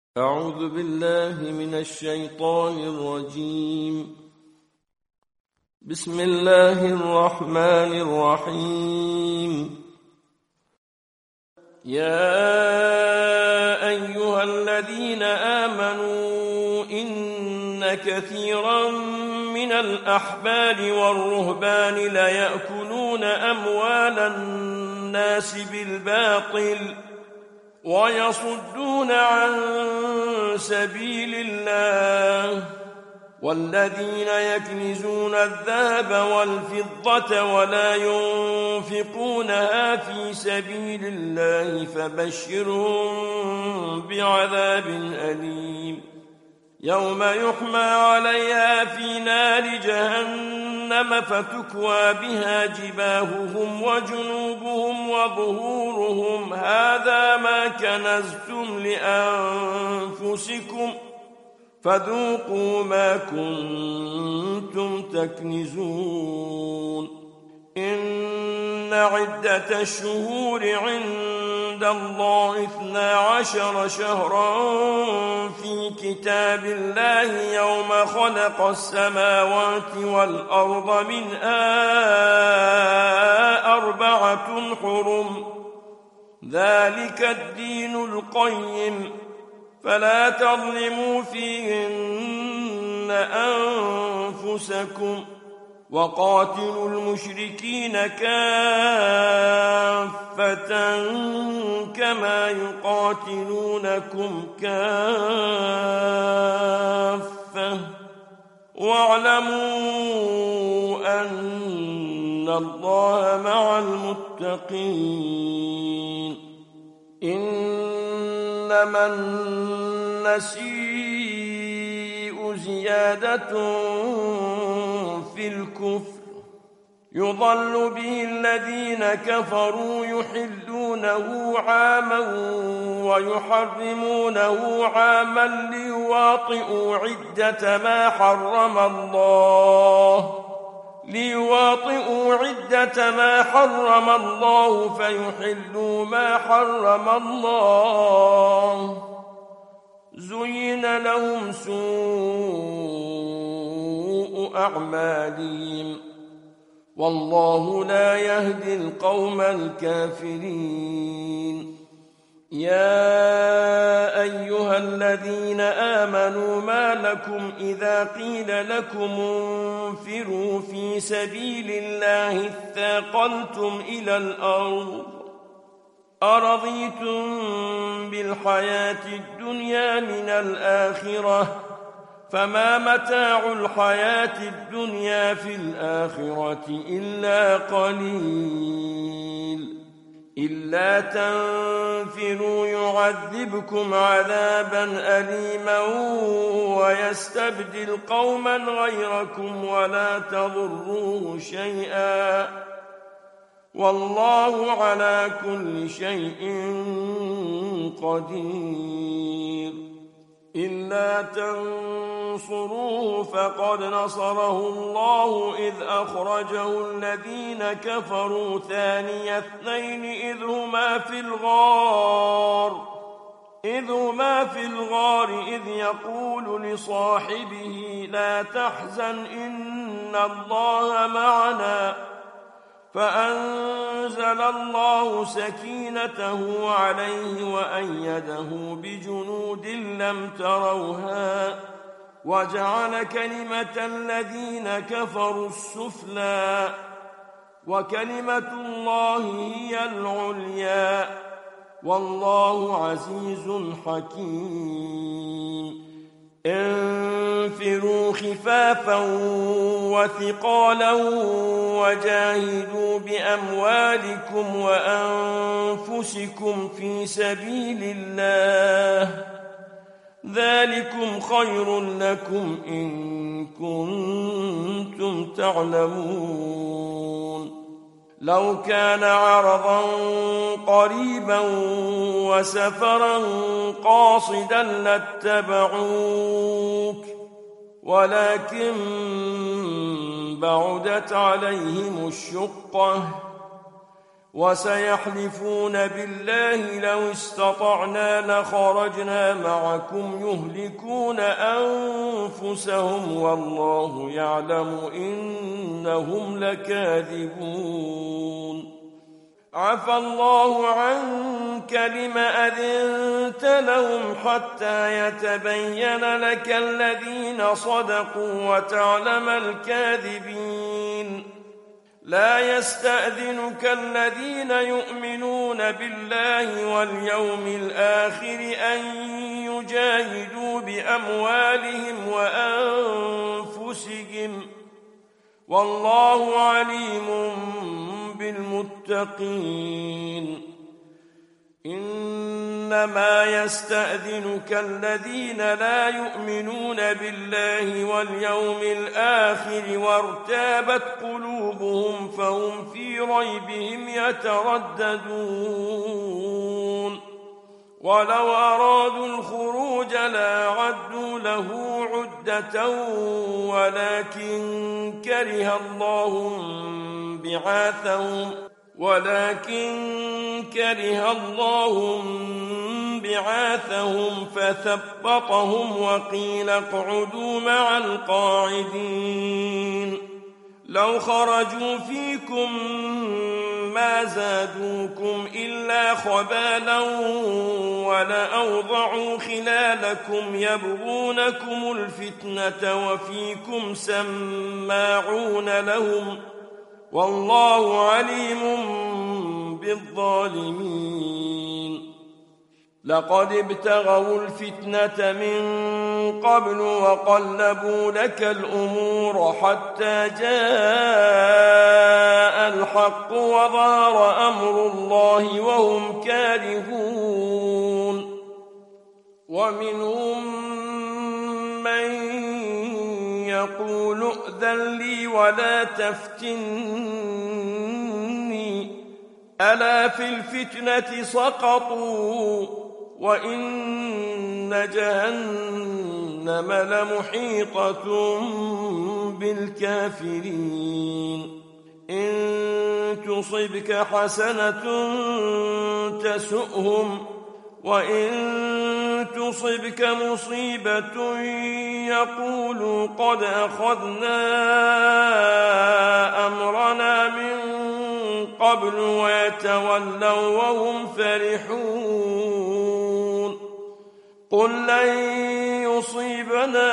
أعوذ بالله من الشيطان الرجيم. بسم الله الرحمن الرحيم. يا أيها الذين آمنوا إن كثيرا من الأحبار والرهبان ليأكلون أموال الناس بالباطل ويصدون عن سبيل الله، والذين يكنزون الذهب والفضة ولا ينفقونها في سبيل الله فبشرهم بعذاب أليم، يوم يحمى عليها في نار جهنم فتكوى بها جباههم وجنوبهم وظهورهم هذا ما كنزتم لأنفسكم فذوقوا ما كنتم تكنزون. إن عدة الشهور عند الله 12 شهرا في كتاب الله يوم خلق السماوات والأرض منها 4 حرم، ذلك الدين القيم، فلا تظلموا فيهن أنفسكم، وقاتلوا المشركين كافة كما يقاتلونكم كافة، واعلموا أن الله مع المتقين. إنما النسيء زيادة في الكفر يضل به الذين كفروا يحلونه عاما ويحرمونه عاما ليواطئوا عدة ما حرم الله فيحلوا ما حرم الله. زين لهم سوء أعمالهم والله لا يهدي القوم الكافرين. يا أيها الذين آمنوا ما لكم إذا قيل لكم انفروا في سبيل الله اثاقلتم إلى الأرض أرضيتم بالحياة الدنيا من الآخرة فما متاع الحياة الدنيا في الآخرة إلا قليل. إلا تنفروا يعذبكم عذابا أليما ويستبدل قوما غيركم ولا تضروه شيئا والله على كل شيء قدير. إلا تنصروه فقد نصره الله إذ أخرجه الذين كفروا ثاني اثنين إذ هما في الغار إذ يقول لصاحبه لا تحزن إن الله معنا فأنزل الله سكينته عليه وأيده بجنود لم تروها وجعل كلمة الذين كفروا السفلى وكلمة الله هي العليا والله عزيز حكيم. انفروا خفافا وثقالا وجاهدوا بأموالكم وأنفسكم في سبيل الله ذلكم خير لكم إن كنتم تعلمون. لو كان عرضا قريبا وسفرا قاصدا لاتبعوك ولكن بعدت عليهم الشقة وسيحلفون بالله لو استطعنا لخرجنا معكم يهلكون أنفسهم والله يعلم إنهم لكاذبون. عفى الله عنك لم أذنت لهم حتى يتبين لك الذين صدقوا وتعلم الكاذبين. لا يستأذنك الذين يؤمنون بالله واليوم الآخر أن يجاهدوا بأموالهم وأنفسهم والله عليم بالمتقين. إنما يستأذنك الذين لا يؤمنون بالله واليوم الآخر وارتابت قلوبهم فهم في ريبهم يترددون. ولو أرادوا الخروج لأعدوا له عدة ولكن كره الله بعاثهم فثبطهم وقيل اقعدوا مع القاعدين. لو خرجوا فيكم ما زادوكم إلا خبالا ولأوضعوا خلالكم يبغونكم الفتنة وفيكم سماعون لهم والله عليم بالظالمين. لقد ابتغوا الفتنة من قبل وقلبوا لك الأمور حتى جاء الحق وظهر أمر الله وهم كارهون. ومنهم من يقول ائذن لي ولا تفتني ألا في الفتنة سقطوا وإن جهنم لمحيطة بالكافرين. إن تصبك حسنة تسؤهم وإن تصبك مصيبة يقولوا قد أخذنا أمرنا من قبل ويتولوا وهم فرحون. قل لن يصيبنا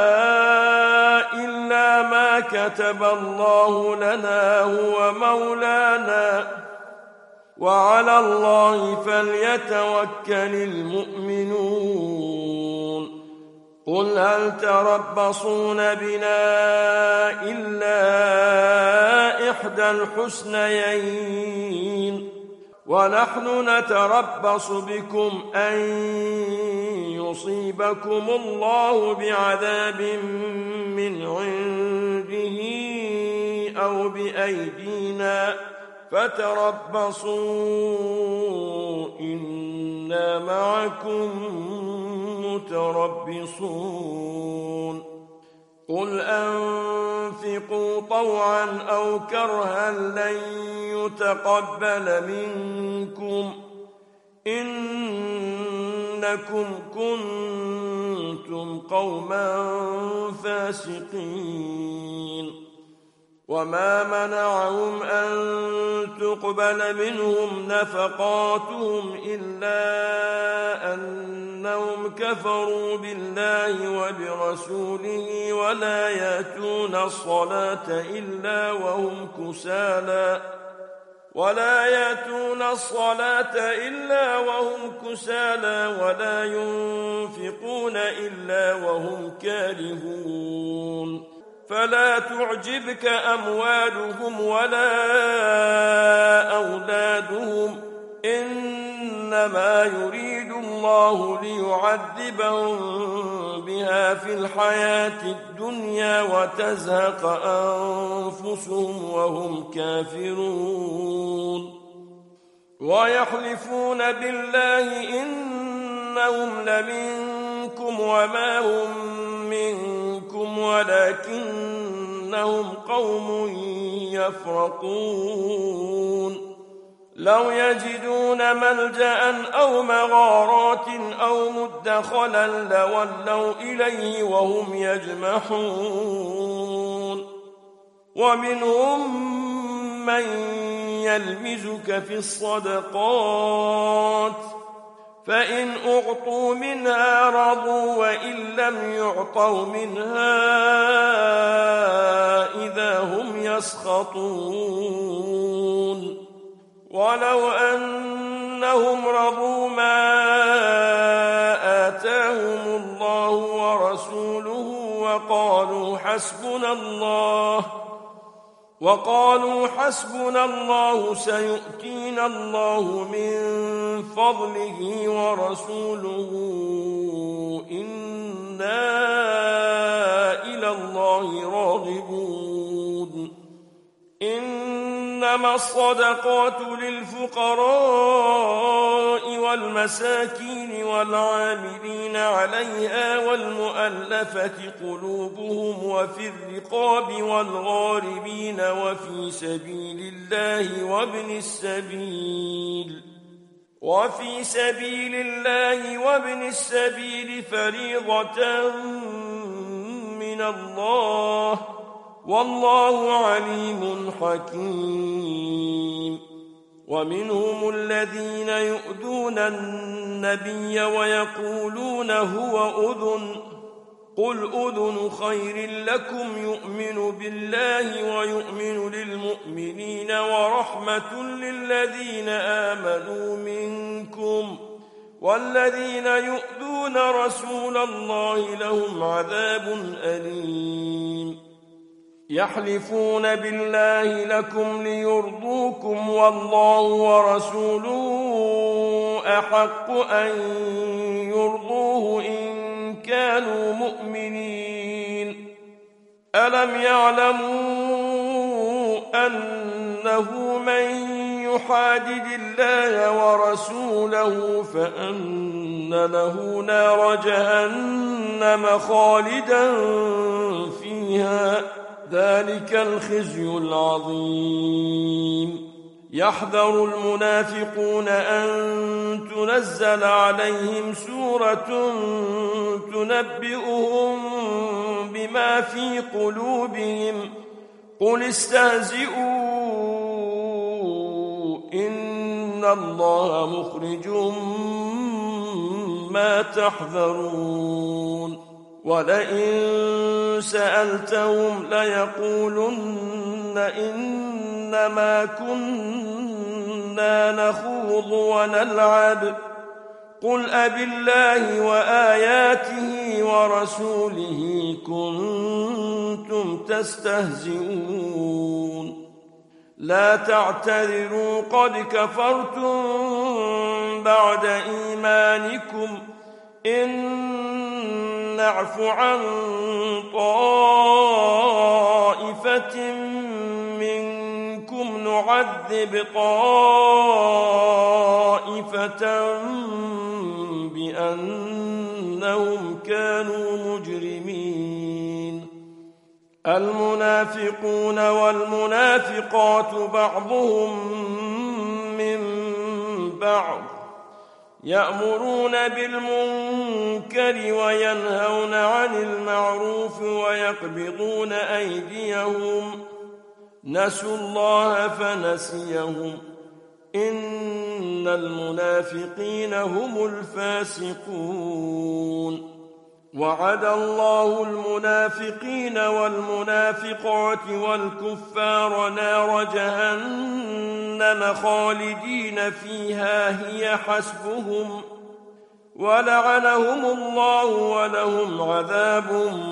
إلا ما كتب الله لنا هو مولانا وعلى الله فليتوكل المؤمنون. قل هل تربصون بنا إلا إحدى الحسنيين ونحن نتربص بكم أن يصيبكم الله بعذاب من عنده أو بأيدينا فتربصوا إنا معكم متربصون. قل أنفقوا طوعا أو كرها لن يتقبل منكم إنكم كنتم قوما فاسقين. وما منعهم أن تقبل منهم نفقاتهم إلا أنهم كفروا بالله وبرسوله ولا يأتون الصلاة إلا وهم كسالى ولا ينفقون إلا وهم كارهون. فلا تعجبك أموالهم ولا أولادهم إنما يريد الله ليعذبهم بها في الحياة الدنيا وتزهق أنفسهم وهم كافرون. ويحلفون بالله إنهم لمنكم وما هم منكم ولكنهم قوم يفرقون. لو يجدون ملجأ أو مغارات أو مدخلا لولوا إليه وهم يجمحون ومنهم من يلمزك في الصدقات فإن أعطوا منها رضوا وإن لم يعطوا منها إذا هم يسخطون ولو أنهم رضوا ما آتاهم الله ورسوله وقالوا حسبنا الله سيؤتينا الله من فضله ورسوله إنا إلى الله راغبون إنما الصدقات للفقراء والمساكين والعاملين عليها والمؤلفة قلوبهم وفي الرقاب والغارمين وفي سبيل الله وابن السبيل فريضة من الله والله عليم حكيم ومنهم الذين يؤذون النبي ويقولون هو أذن قل أذن خير لكم يؤمن بالله ويؤمن للمؤمنين ورحمة للذين آمنوا منكم والذين يؤذون رسول الله لهم عذاب أليم يحلفون بالله لكم ليرضوكم والله ورسوله أحق أن يرضوه إن كانوا مؤمنين ألم يعلموا أنه من يحادد الله ورسوله فأن له نار جهنم خالدا فيها ذلك الخزي العظيم يحذر المنافقون أن تنزل عليهم سورة تنبئهم بما في قلوبهم قل استهزئوا إن الله مخرج ما تحذرون ولئن سألتهم ليقولن إنما كنا نخوض ونلعب قل أبالله وآياته ورسوله كنتم تستهزئون لا تعتذروا قد كفرتم بعد إيمانكم إن نعف عن طائفة منكم نعذب طائفة بأنهم كانوا مجرمين المنافقون والمنافقات بعضهم من بعض يأمرون بالمنكر وينهون عن المعروف ويقبضون أيديهم نسوا الله فنسيهم إن المنافقين هم الفاسقون وعد الله المنافقين والمنافقات والكفار نار جهنم خالدين فيها هي حسبهم ولعنهم الله ولهم عذاب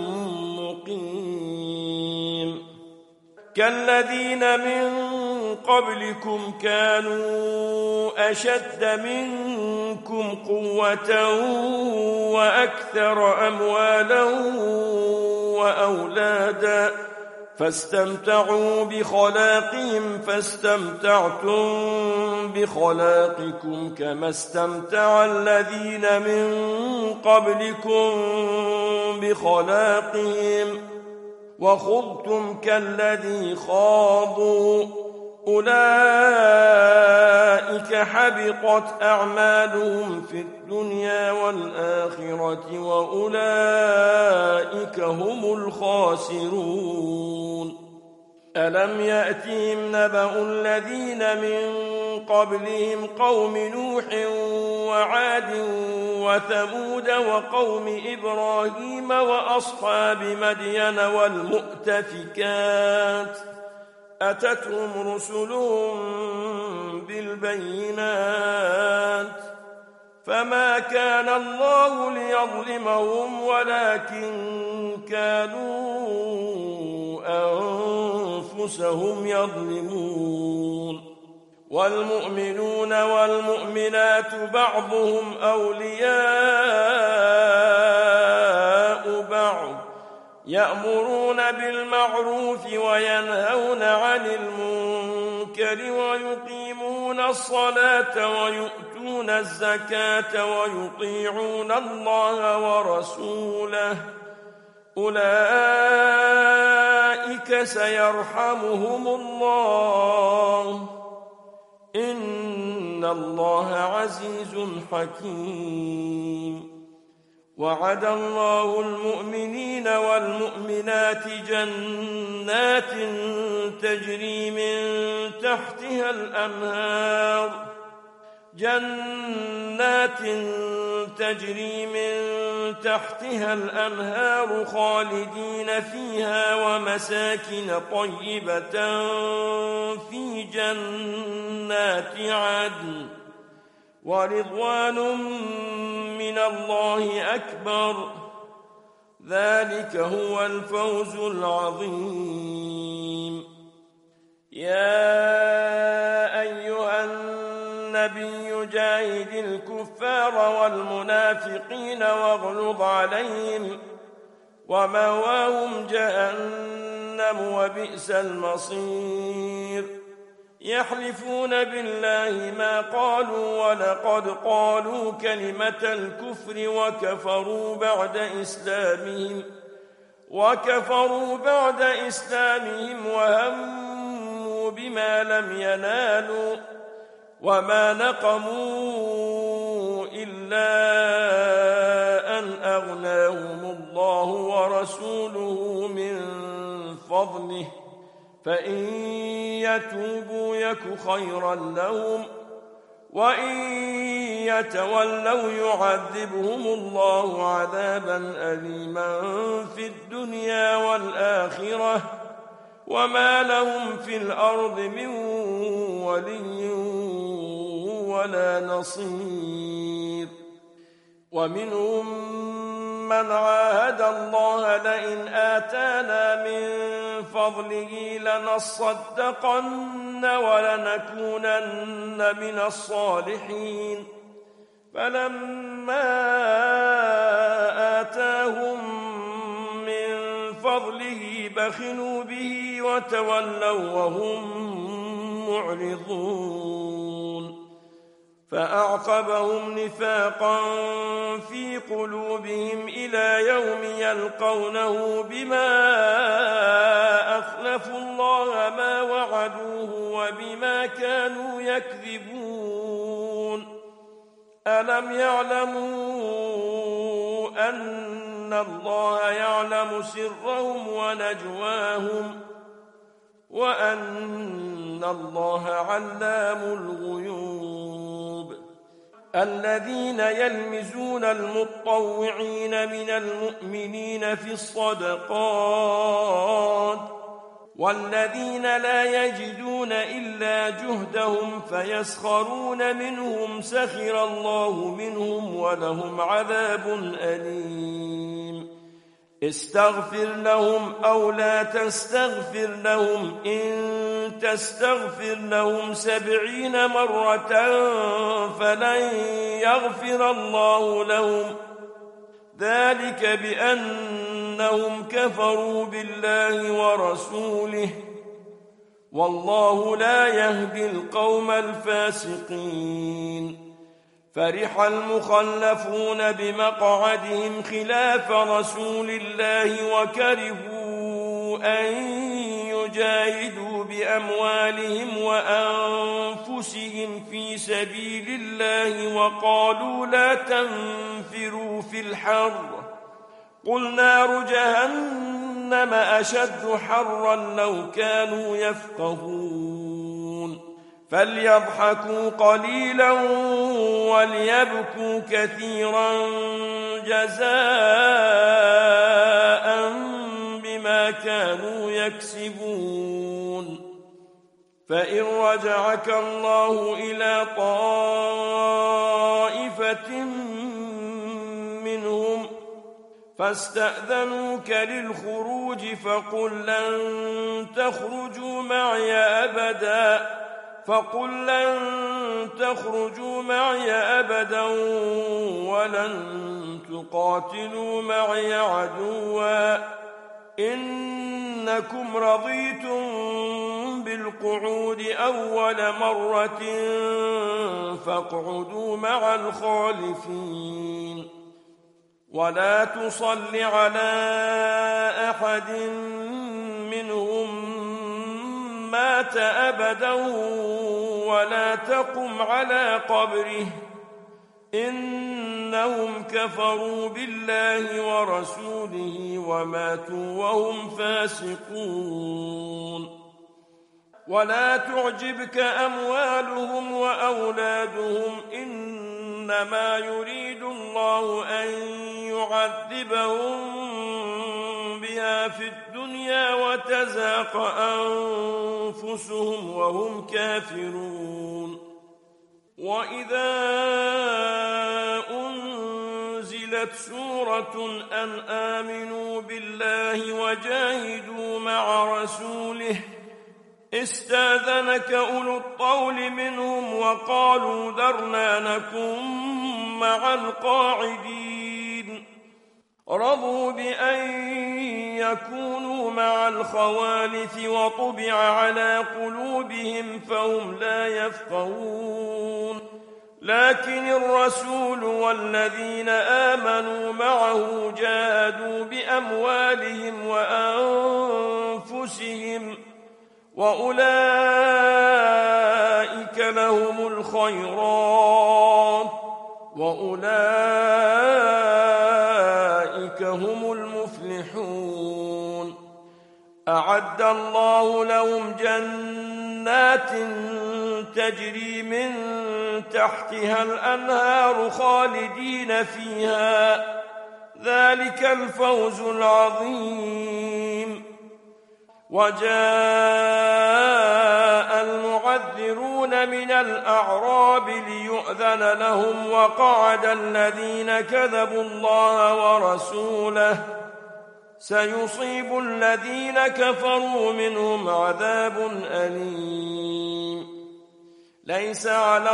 مقيم كالذين من قبلكم كانوا أشد منكم قوة وأكثر أموالا وأولادا فاستمتعوا بخلاقهم فاستمتعتم بخلاقكم كما استمتع الذين من قبلكم بخلاقهم وخضتم كالذي خاضوا أولئك حبطت أعمالهم في الدنيا والآخرة وأولئك هم الخاسرون ألم يأتهم نبأ الذين من قبلهم قوم نوح وعاد وثمود وقوم إبراهيم وأصحاب مدين والمؤتفكات أتتهم رسلهم بالبينات فما كان الله ليظلمهم ولكن كانوا أنفسهم يظلمون والمؤمنون والمؤمنات بعضهم أولياء بعض يأمرون بالمعروف وينهون عن المنكر ويقيمون الصلاة ويؤتون الزكاة ويطيعون الله ورسوله أولئك سيرحمهم الله إن الله عزيز حكيم وعد الله المؤمنين والمؤمنات جنات تجري من تحتها الأنهار خالدين فيها ومساكن طيبة في جنات عدن ورضوان من الله أكبر ذلك هو الفوز العظيم يا أيها النبي جاهد الكفار والمنافقين واغلظ عليهم ومأواهم جهنم وبئس المصير يحلفون بالله ما قالوا ولقد قالوا كلمة الكفر وكفروا بعد إسلامهم وهموا بما لم ينالوا وما نقموا إلا أن أغناهم الله ورسوله من فضله فإن يتوبوا يك خيرا لهم وإن يتولوا يعذبهم الله عذابا أليما في الدنيا والآخرة وما لهم في الأرض من ولي ولا نصير ومنهم من عاهد الله لئن آتانا من فضله لنصدقن ولنكونن من الصالحين فلما آتاهم من فضله بخلوا به وتولوا وهم معرضون فأعقبهم نفاقا في قلوبهم إلى يوم يلقونه بما أخلفوا الله ما وعدوه وبما كانوا يكذبون ألم يعلموا أن الله يعلم سرهم ونجواهم وأن الله علام الغيوب الذين يلمزون المطوعين من المؤمنين في الصدقات والذين لا يجدون إلا جهدهم فيسخرون منهم سخر الله منهم ولهم عذاب أليم استغفر لهم أو لا تستغفر لهم إن تستغفر لهم 70 مرة فلن يغفر الله لهم ذلك بأنهم كفروا بالله ورسوله والله لا يهدي القوم الفاسقين فرح المخلفون بمقعدهم خلاف رسول الله وكرهوا أن جاهدوا بأموالهم وأنفسهم في سبيل الله وقالوا لا تنفروا في الحر قل نار جهنم أشد حرا لو كانوا يفقهون فليضحكوا قليلا وليبكوا كثيرا جزاء بما كانوا يكسبون فإن رجعك الله إلى طائفة منهم فاستأذنوك للخروج فقل لن تخرجوا معي أبدا ولن تقاتلوا معي عدوا إنكم رضيتم بالقعود أول مرة فاقعدوا مع الخالفين ولا تصل على أحد منهم مات أبدا ولا تقم على قبره إنهم كفروا بالله ورسوله وماتوا وهم فاسقون ولا تعجبك أموالهم وأولادهم إنما يريد الله أن يعذبهم بها في الدنيا وتزهق أنفسهم وهم كافرون وإذا أنزلت سورة أن آمنوا بالله وجاهدوا مع رسوله استاذنك أولو الطول منهم وقالوا ذرنا نكن مع القاعدين رضوا بأن يكونوا مع الخوالف وطبع على قلوبهم فهم لا يفقهون لكن الرسول والذين آمنوا معه جاهدوا بأموالهم وأنفسهم وأولئك لهم الخيرات وأولئك هم المفلحون أعد الله لهم جنات تجري من تحتها الأنهار خالدين فيها ذلك الفوز العظيم وجاء المعذرون من الأعراب ليؤذن لهم وقعد الذين كذبوا الله ورسوله سيصيب الذين كفروا منهم عذاب أليم ليس على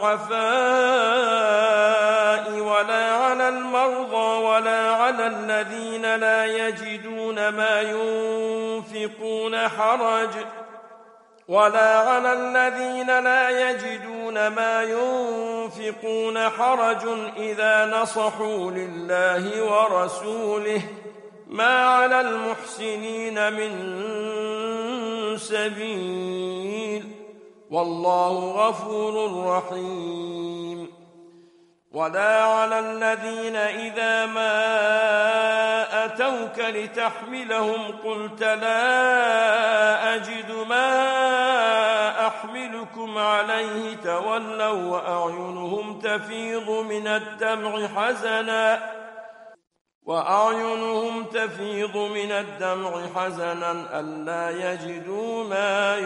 الضعفاء ولا على المرضى ولا على الذين لا يجدون ما ينفقون حرج إذا نصحوا لله ورسوله ما على المحسنين من سبيل والله غفور رحيم ولا على الذين إذا ما أتوك لتحملهم قلت لا أجد ما أحملكم عليه تولوا وأعينهم تفيض من الدمع حزنا ألا يجدوا ما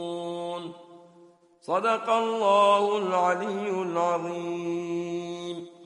ينفقون صدق الله العلي العظيم